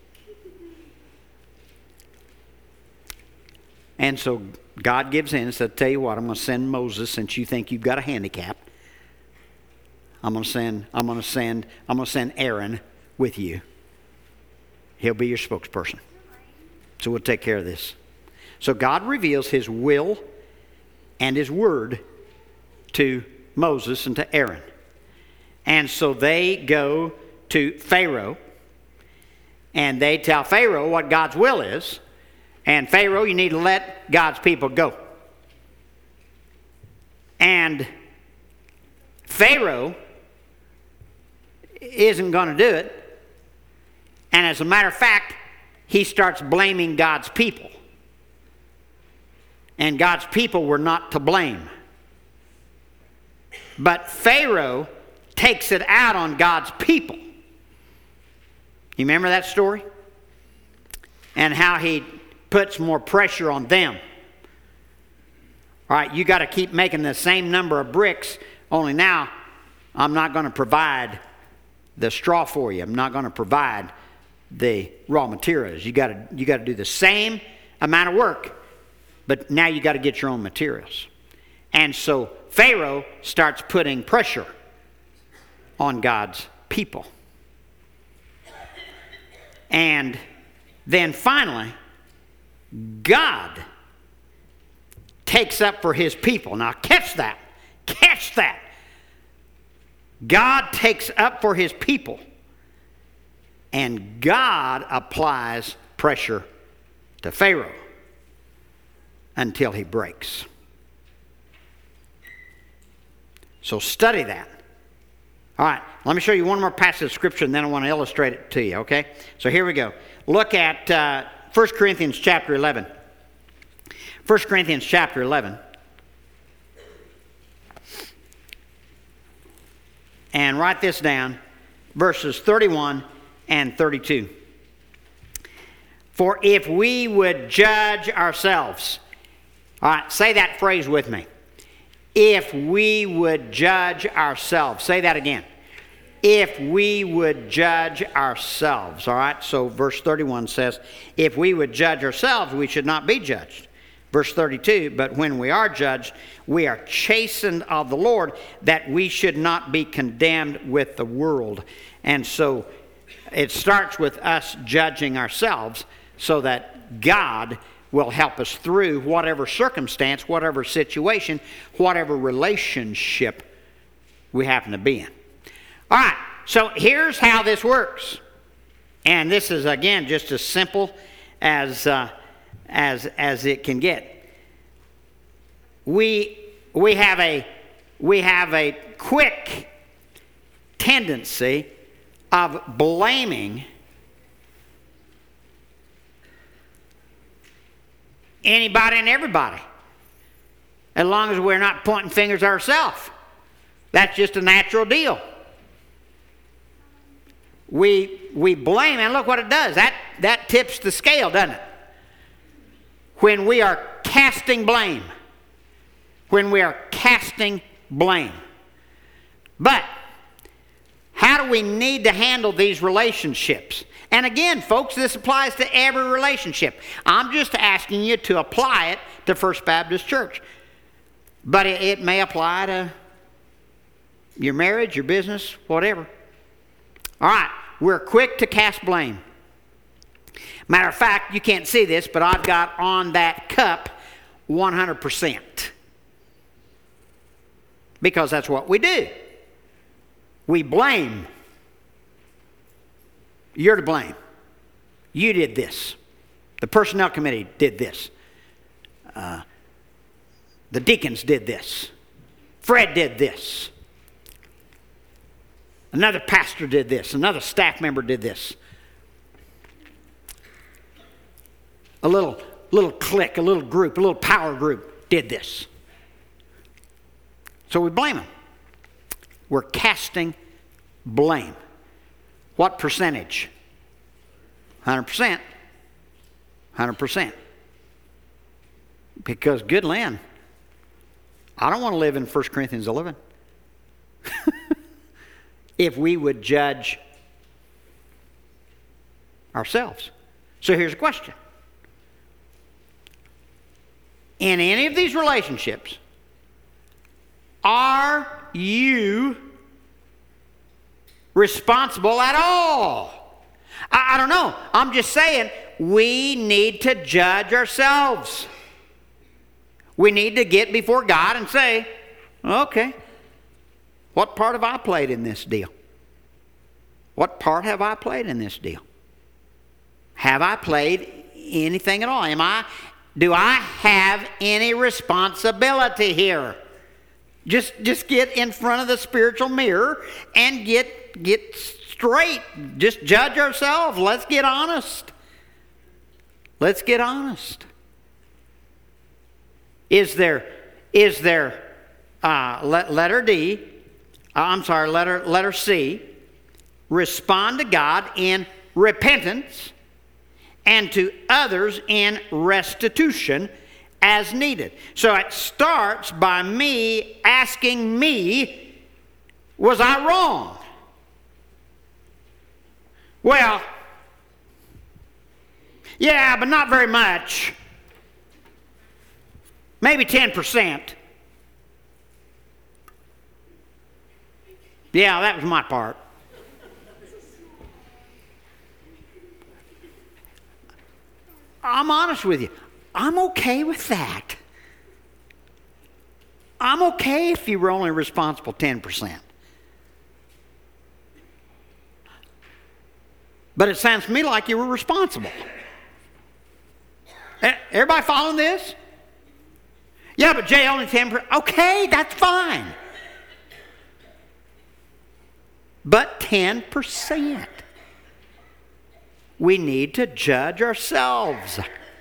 And so God gives in and said, tell you what, I'm going to send Moses, since you think you've got a handicap. I'm going to send Aaron with you. He'll be your spokesperson. So we'll take care of this. So God reveals His will and His word to Moses and to Aaron. And so they go to Pharaoh, and they tell Pharaoh what God's will is. And Pharaoh, you need to let God's people go. And Pharaoh isn't going to do it. And as a matter of fact, he starts blaming God's people. And God's people were not to blame. But Pharaoh takes it out on God's people. You remember that story? And how he puts more pressure on them. All right, you got to keep making the same number of bricks, only now I'm not going to provide the straw for you. I'm not going to provide the raw materials. You got to do the same amount of work, but now you got to get your own materials. And so Pharaoh starts putting pressure on God's people. And then finally, God takes up for His people. Now catch that. Catch that. God takes up for His people. And God applies pressure to Pharaoh until he breaks. So study that. All right, let me show you one more passage of Scripture, and then I want to illustrate it to you, okay? So here we go. Look at 1 Corinthians chapter 11. 1 Corinthians chapter 11. And write this down, verses 31 and 32. For if we would judge ourselves. All right, say that phrase with me. If we would judge ourselves. Say that again. If we would judge ourselves. All right, so verse 31 says, if we would judge ourselves, we should not be judged. Verse 32, but when we are judged, we are chastened of the Lord, that we should not be condemned with the world. And so it starts with us judging ourselves so that God will help us through whatever circumstance, whatever situation, whatever relationship we happen to be in. All right, so here's how this works. And this is, again, just as simple as it can get. We have we have a quick tendency of blaming anybody and everybody, as long as we're not pointing fingers ourselves. That's just a natural deal. We blame, and look what it does. That tips the scale, doesn't it? When we are casting blame. When we are casting blame. But how do we need to handle these relationships? And again, folks, this applies to every relationship. I'm just asking you to apply it to First Baptist Church. But it may apply to your marriage, your business, whatever. All right, we're quick to cast blame. Matter of fact, you can't see this, but I've got on that cup 100%. Because that's what we do. We blame. You're to blame. You did this. The personnel committee did this. The deacons did this. Fred did this. Another pastor did this. Another staff member did this. A little clique, a little group, a little power group did this. So we blame them. We're casting blame. What percentage? 100%. 100%. Because good land, I don't want to live in 1 Corinthians 11. If we would judge ourselves. So here's a question. In any of these relationships, are you responsible at all? I don't know. I'm just saying we need to judge ourselves. We need to get before God and say, okay, what part have I played in this deal? What part have I played in this deal? Have I played anything at all? Do I have any responsibility here? Just get in front of the spiritual mirror and get straight. Just judge ourselves. Let's get honest. Let's get honest. Is there letter C, respond to God in repentance and to others in restitution as needed. So it starts by me asking me, was I wrong? Well, yeah, but not very much. Maybe 10%. Yeah, that was my part. I'm honest with you. I'm okay with that. I'm okay if you were only responsible 10%. But it sounds to me like you were responsible. Everybody following this? Yeah, but Jay, only 10%. Okay, that's fine. But 10%. We need to judge ourselves.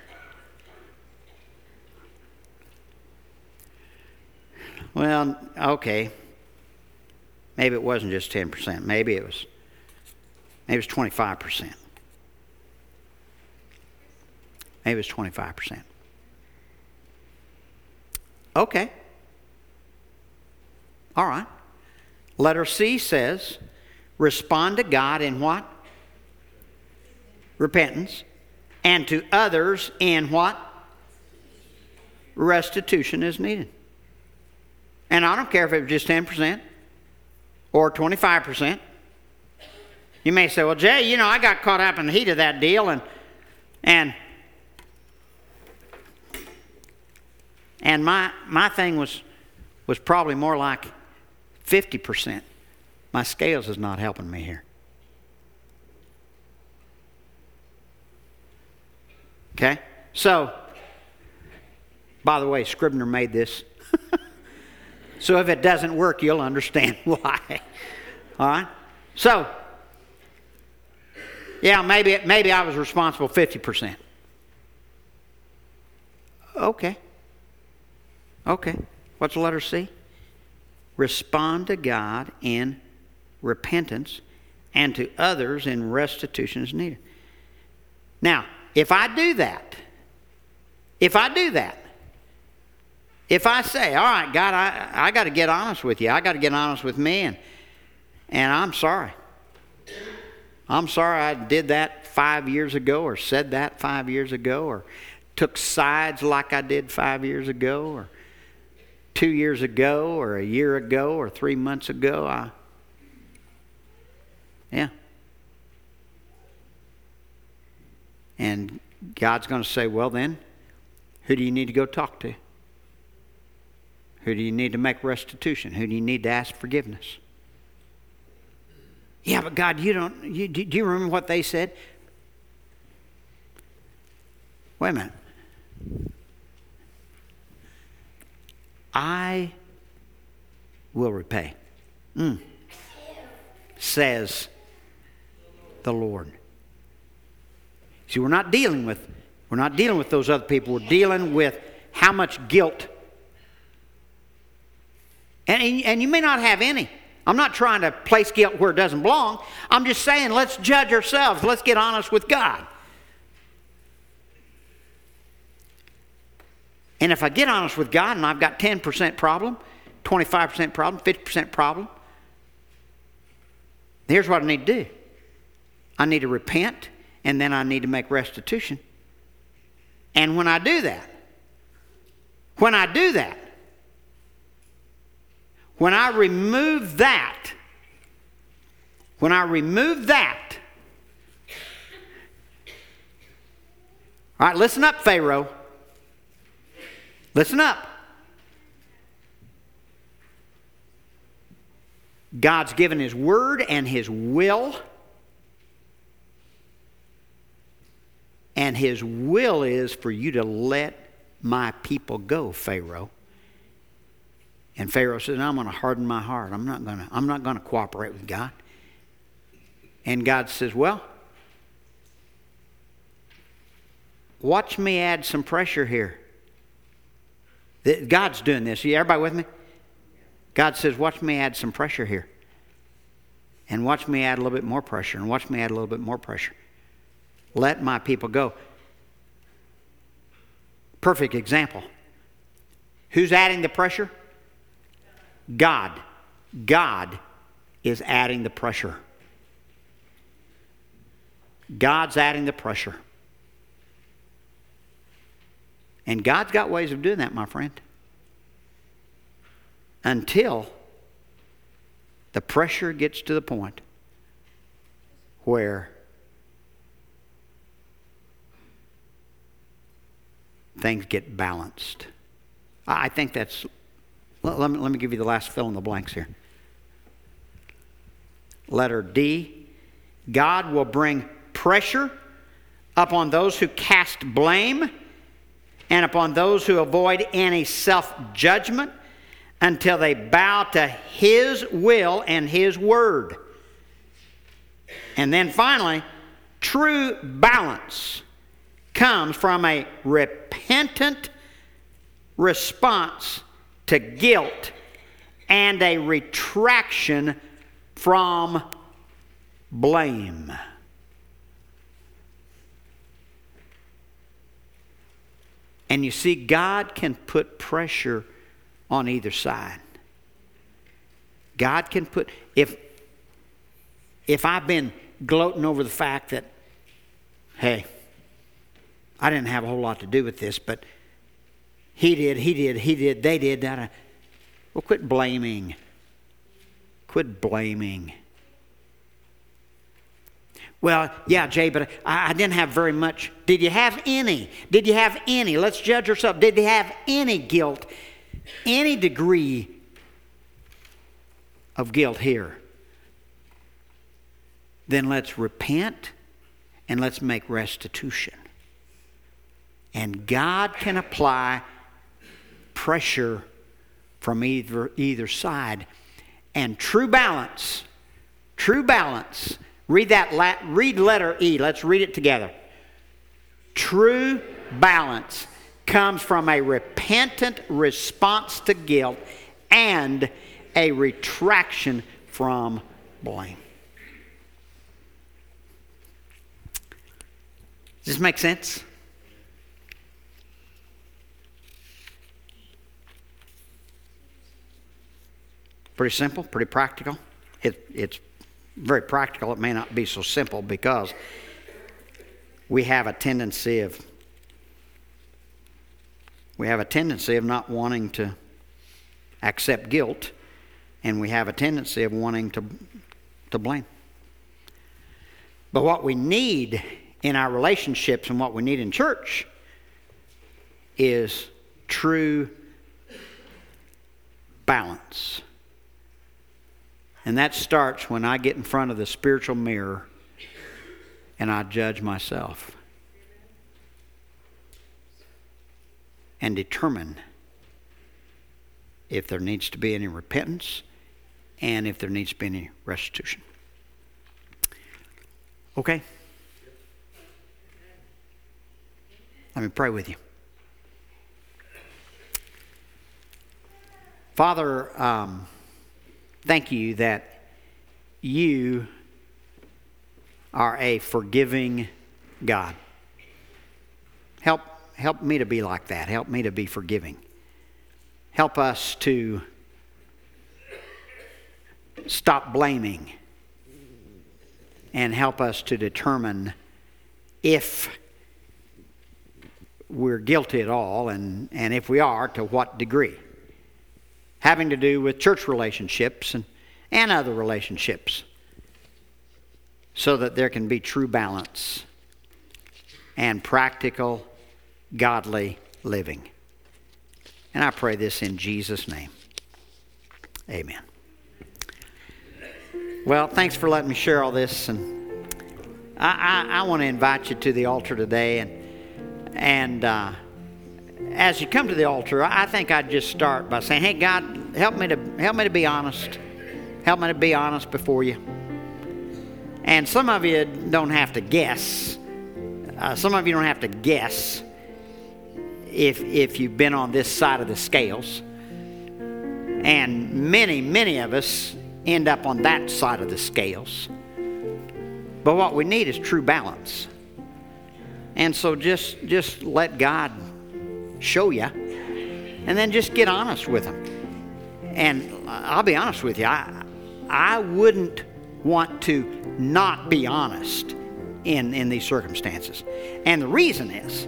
Well, okay. Maybe it wasn't just 10%. Maybe it was 25%. Maybe it's 25%. Okay. All right. Letter C says, respond to God in what? Repentance. And to others in what? Restitution is needed. And I don't care if it was just 10% or 25%. You may say, well, Jay, I got caught up in the heat of that deal and my thing was probably more like 50%. My scales is not helping me here. Okay? So, by the way, Scribner made this. So if it doesn't work, you'll understand why. All right? So, yeah, maybe I was responsible 50%. Okay. What's the letter C? Respond to God in repentance and to others in restitution as needed. Now, if I do that, if I say, all right, God, I got to get honest with you. I got to get honest with me, and I'm sorry. I'm sorry I did that 5 years ago, or said that 5 years ago, or took sides like I did 5 years ago, or 2 years ago, or a year ago, or 3 months ago. Yeah. And God's going to say, well then, who do you need to go talk to? Who do you need to make restitution? Who do you need to ask forgiveness? Yeah, but God, do you remember what they said? Wait a minute. I will repay, says the Lord. See, we're not dealing with those other people. We're dealing with how much guilt. And you may not have any. I'm not trying to place guilt where it doesn't belong. I'm just saying, let's judge ourselves. Let's get honest with God. And if I get honest with God and I've got 10% problem, 25% problem, 50% problem, here's what I need to do. I need to repent, and then I need to make restitution. And when I do that, when I remove that, all right, listen up, Pharaoh. Listen up. God's given His word and His will. And His will is for you to let my people go, Pharaoh. And Pharaoh says, I'm going to harden my heart. I'm not going to cooperate with God. And God says, well, watch me add some pressure here. God's doing this. Everybody with me? God says, watch me add some pressure here. And watch me add a little bit more pressure. And watch me add a little bit more pressure. Let my people go. Perfect example. Who's adding the pressure? God. God is adding the pressure. God's adding the pressure. And God's got ways of doing that, my friend. Until the pressure gets to the point where things get balanced. I think that's... Let me give you the last fill in the blanks here. Letter D. God will bring pressure upon those who cast blame and upon those who avoid any self-judgment until they bow to His will and His word. And then finally, true balance comes from a repentant response to guilt and a retraction from blame. And you see, God can put pressure on either side. God can put... If I've been gloating over the fact that, hey, I didn't have a whole lot to do with this, but he did, they did that. Well, quit blaming. Quit blaming. Well, yeah, Jay, but I didn't have very much. Did you have any? Did you have any? Let's judge ourselves. Did you have any guilt? Any degree of guilt here? Then let's repent and let's make restitution. And God can apply pressure from either side. And true balance, read letter E. Let's read it together. True balance comes from a repentant response to guilt and a retraction from blame. Does this make sense? Pretty simple, pretty practical. It's very practical. It may not be so simple because we have a tendency of not wanting to accept guilt, and we have a tendency of wanting to blame. But what we need in our relationships and what we need in church is true balance. And that starts when I get in front of the spiritual mirror and I judge myself and determine if there needs to be any repentance and if there needs to be any restitution. Okay? Let me pray with you. Father, thank you that you are a forgiving God. Help me to be like that. Help me to be forgiving. Help us to stop blaming and help us to determine if we're guilty at all, and if we are, to what degree. Having to do with church relationships and other relationships, so that there can be true balance and practical, godly living. And I pray this in Jesus' name. Amen. Well, thanks for letting me share all this. And I want to invite you to the altar today. And as you come to the altar, I think I'd just start by saying, hey, God, help me to be honest. Help me to be honest before you. And some of you don't have to guess. Some of you don't have to guess if you've been on this side of the scales. And many of us end up on that side of the scales. But what we need is true balance. And so just let God show you, and then just get honest with Him. And I'll be honest with you, I wouldn't want to not be honest in these circumstances. And the reason is,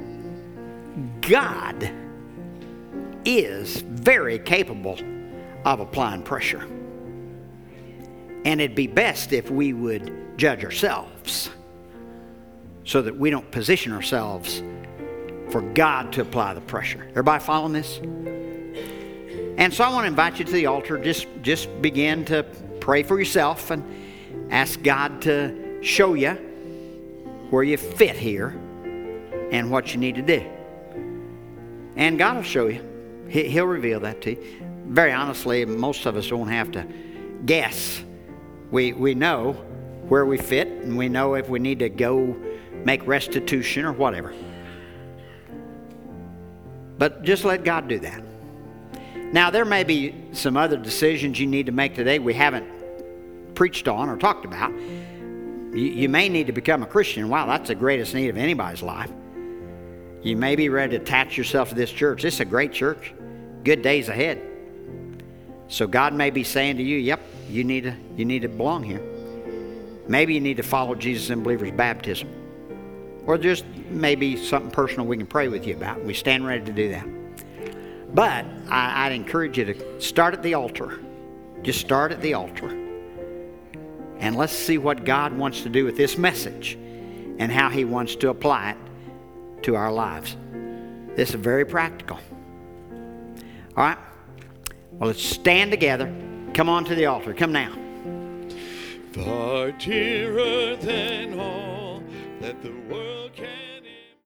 God is very capable of applying pressure. And it'd be best if we would judge ourselves so that we don't position ourselves for God to apply the pressure. Everybody following this? And so I want to invite you to the altar. Just begin to pray for yourself and ask God to show you where you fit here and what you need to do. And God will show you. He'll reveal that to you. Very honestly, most of us don't have to guess. We know where we fit, and we know if we need to go make restitution or whatever. But just let God do that. Now, there may be some other decisions you need to make today we haven't preached on or talked about. You may need to become a Christian. Wow, that's the greatest need of anybody's life. You may be ready to attach yourself to this church. This is a great church. Good days ahead. So God may be saying to you, yep, you need to belong here. Maybe you need to follow Jesus in believer's baptism. Or just maybe something personal we can pray with you about. We stand ready to do that. But I'd encourage you to start at the altar. Just start at the altar. And let's see what God wants to do with this message and how He wants to apply it to our lives. This is very practical. All right? Well, let's stand together. Come on to the altar. Come now. Far dearer than all that the world